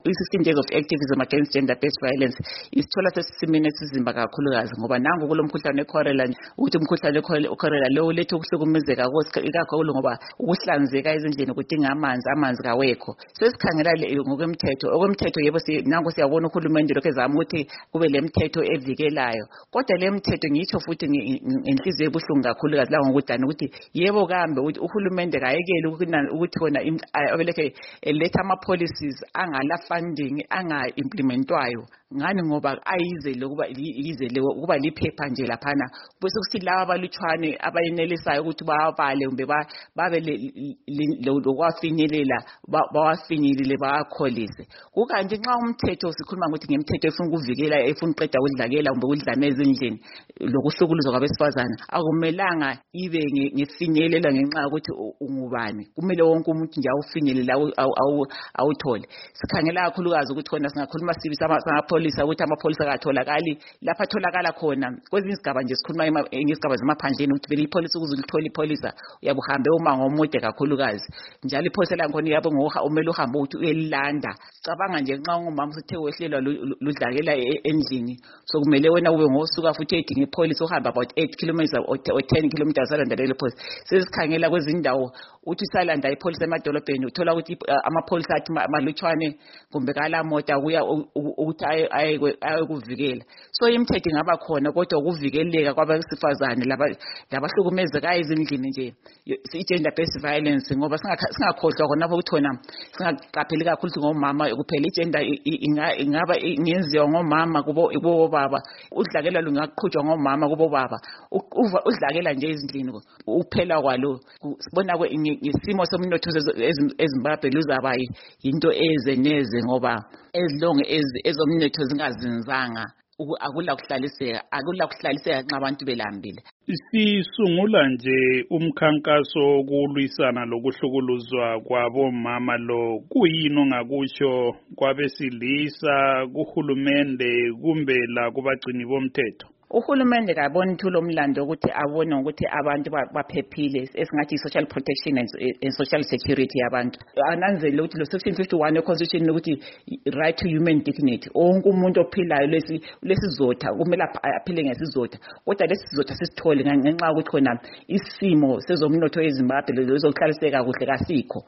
16 days of activism against gender-based violence isithola sesimene sizimba kakhulukazi ngoba nangu kulomkhuhlane we-cholera ukuthi umkhuhlane we-cholera lo ulethe ukuhlukumezeka ikakhulu ngoba ukuhlanzeka ezindlini kudinga amanzi kawekho. Sesikhangela ngokwemthetho yebo nangu siyabona uhulumende lokho ezama ukuthi kube lemthetho evikelayo, kodwa lemthetho ngitsho futhi ngenhliziyo ebuhlungu kakhulukazi la ngokudana ukuthi yebo kambe ukuthi uhulumende kayekele ukuthi khona abeleke eletha ama-policies angala funding anga-implementwayo ngani ngoba ayizele ukuba liphepha nje laphana bese kusithi laba abalutshwane abayenelisayo ukuthi bawabale kumbe babe lokwafinyelela bawafinyelele bawakholise. Kukanti nxa umthetho sikhuluma ukuthi ngemthetho efuna ukuvikela efuna uqeda ukudlakela kumbe ukudlame ezindlini lokuhlukuluzwa kwabesifazana akumelanga ibe ngefinyelela ngenxa ukuthi ungubani, kumele wonke umuntu nje awufinyelela awuthole. Sikhangela kakhulukazi ukuthi khona singakhuluma sibi samapholisa ukuthi amapholisa akatholakali lapha atholakala khona kwezinye izigaba nje sikhuluma ngezigaba zemaphandleni ukuthi vele ipholisa ukuze lithola ipholisa uyabe uhambe umango omude kakhulukazi njalo ipholisa lankhona yabo umele uhambe ukuthi uyelilanda. Cabanga nje nxa ungumama usithe wehlelwa ludlakela endlini sokumele wena ube ngosuka futhi edinga ipholisa uhamba about 8 kilometers or 10 kilometers alanda lelo pholisa. Sesikhangela kwezindawo uthi salanda ipholisa emadolobheni uthola ukuthi amapholisa athi malutshwane kumbe kala mota kuya ukuthi ayekuvikela. So imithetho ingaba khona kodwa ukuvikeleka kwabesifazane labahlukumezeka ezindlini nje i-gender based violence ngoba singakhohlwa khona lapho kuthona singaqapheli kakhulu ngomama kuphela igender ingaba ngenziwa ngomama kubo baba, udlakela lungaqhutshwa ngomama kubo baba, udlakela nje ezindlini uphela kwalo sibona ngesimo somnotho eZimbabwe luzaba into neze ngoba ezilonge ezomnotho zingazinzanga akula kuhlaliseka nxa abantu belambile. Sisungula nje umkhankaso wokulwisana lokuhlukuluzwa kwabomama lo kuyini ongakusho kwabesilisa kuhulumende kumbe la kubagcini bomthetho? Uhulumende kaboni ithulo umlando ukuthi abone ukuthi abantu baphephile esingathi social protection and social security yabantu. Ananzele ukuthi lo section 51 ye-constitution ukuthi right to human dignity onke umuntu ophilayo lesizotha kumele aphile ngesizotha, kodwa lesizotha sisithole ngenxa ukuthi khona isimo sezomnotho eZimbabwe lezokuhlaliseka kuhle kasikho.